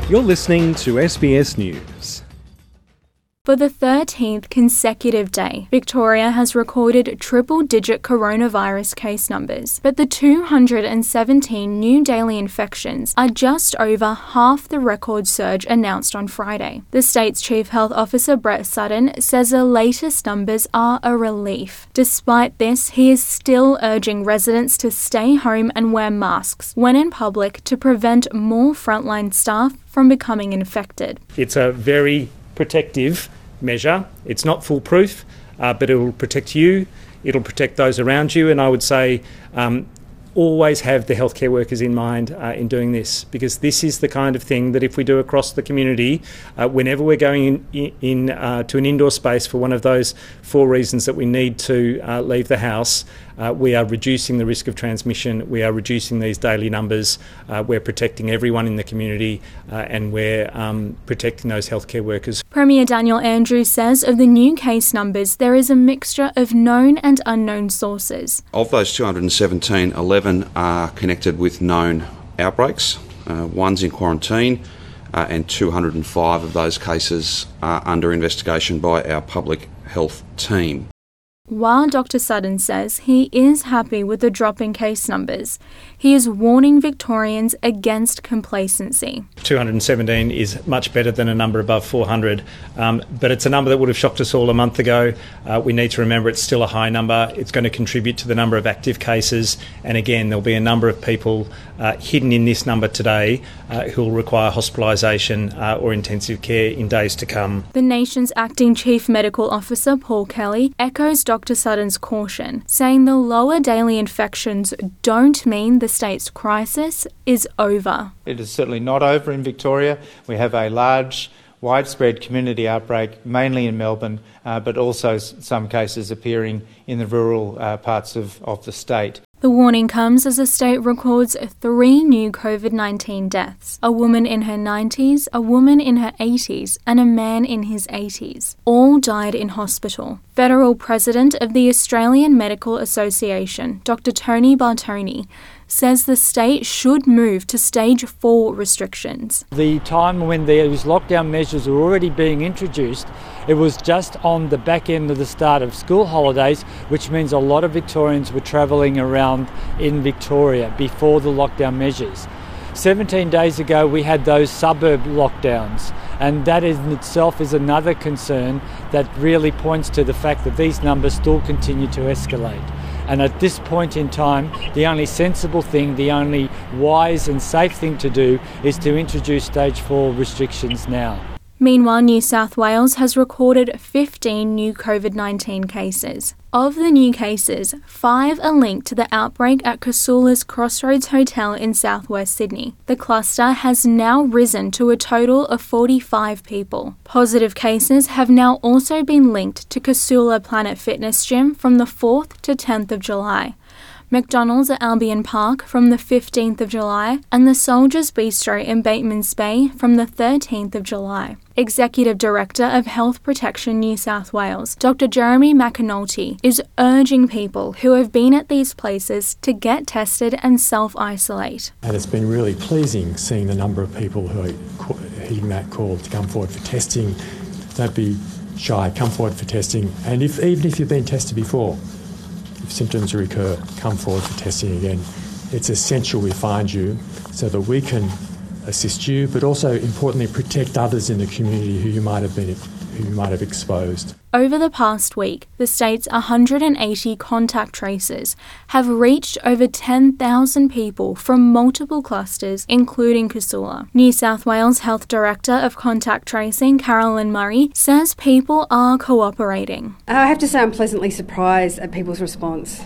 You're listening to SBS News. For the 13th consecutive day, Victoria has recorded triple-digit coronavirus case numbers, but the 217 new daily infections are just over half the record surge announced on Friday. The state's Chief Health Officer Brett Sutton says the latest numbers are a relief. Despite this, he is still urging residents to stay home and wear masks when in public to prevent more frontline staff from becoming infected. It's a very protective measure. It's not foolproof, but it will protect you, it'll protect those around you, and I would say always have the healthcare workers in mind in doing this, because this is the kind of thing that if we do across the community, whenever we're going in to an indoor space for one of those 4 reasons that we need to leave the house, we are reducing the risk of transmission, we are reducing these daily numbers, we're protecting everyone in the community, and we're protecting those healthcare workers. Premier Daniel Andrews says of the new case numbers, there is a mixture of known and unknown sources. Of those 217, 11 are connected with known outbreaks. One's in quarantine, and 205 of those cases are under investigation by our public health team. While Dr. Sutton says he is happy with the drop in case numbers, he is warning Victorians against complacency. 217 is much better than a number above 400, but it's a number that would have shocked us all a month ago. We need to remember it's still a high number. It's going to contribute to the number of active cases, and again, there'll be a number of people hidden in this number today who will require hospitalisation or intensive care in days to come. The nation's acting Chief Medical Officer, Paul Kelly, echoes Dr. Sutton's caution, saying the lower daily infections don't mean the state's crisis is over. It is certainly not over in Victoria. We have a large, widespread community outbreak, mainly in Melbourne, but also some cases appearing in the rural parts of the state. The warning comes as the state records 3 new COVID-19 deaths: a woman in her 90s, a woman in her 80s, and a man in his 80s. All died in hospital. Federal President of the Australian Medical Association, Dr. Tony Bartoni, says the state should move to stage 4 restrictions. The time when those lockdown measures were already being introduced, it was just on the back end of the start of school holidays, which means a lot of Victorians were travelling around in Victoria before the lockdown measures. 17 days ago we had those suburb lockdowns, and that in itself is another concern that really points to the fact that these numbers still continue to escalate. And at this point in time, the only sensible thing, the only wise and safe thing to do is to introduce stage 4 restrictions now. Meanwhile, New South Wales has recorded 15 new COVID-19 cases. Of the new cases, 5 are linked to the outbreak at Casula's Crossroads Hotel in southwest Sydney. The cluster has now risen to a total of 45 people. Positive cases have now also been linked to Casula Planet Fitness Gym from the 4th to 10th of July. McDonald's at Albion Park from the 15th of July, and the Soldiers Bistro in Batemans Bay from the 13th of July. Executive Director of Health Protection New South Wales, Dr. Jeremy McAnulty, is urging people who have been at these places to get tested and self-isolate. And it's been really pleasing seeing the number of people who are heeding that call to come forward for testing. Don't be shy, come forward for testing. And even if you've been tested before, if symptoms recur, come forward for testing again. It's essential we find you so that we can assist you, but also importantly protect others in the community who you might have exposed. Over the past week, the state's 180 contact tracers have reached over 10,000 people from multiple clusters, including Casula. New South Wales Health Director of Contact Tracing, Carolyn Murray, says people are cooperating. I have to say I'm pleasantly surprised at people's response.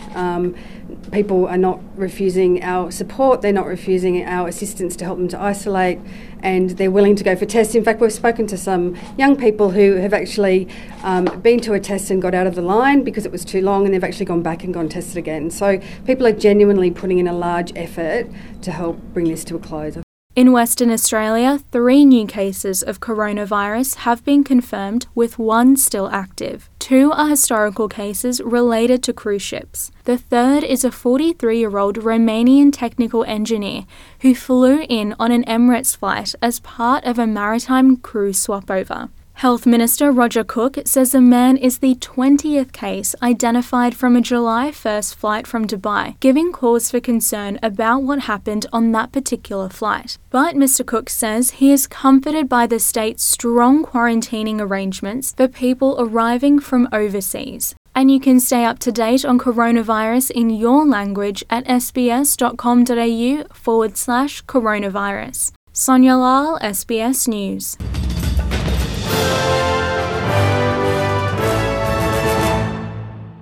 People are not refusing our support, they're not refusing our assistance to help them to isolate, and they're willing to go for tests. In fact, we've spoken to some young people who have actually been to a test and got out of the line because it was too long, and they've actually gone back and gone tested again. So people are genuinely putting in a large effort to help bring this to a close. In Western Australia, 3 new cases of coronavirus have been confirmed, with 1 still active. 2 are historical cases related to cruise ships. The third is a 43-year-old Romanian technical engineer who flew in on an Emirates flight as part of a maritime crew swapover. Health Minister Roger Cook says the man is the 20th case identified from a July 1st flight from Dubai, giving cause for concern about what happened on that particular flight. But Mr. Cook says he is comforted by the state's strong quarantining arrangements for people arriving from overseas. And you can stay up to date on coronavirus in your language at sbs.com.au/coronavirus. Sonia Lal, SBS News.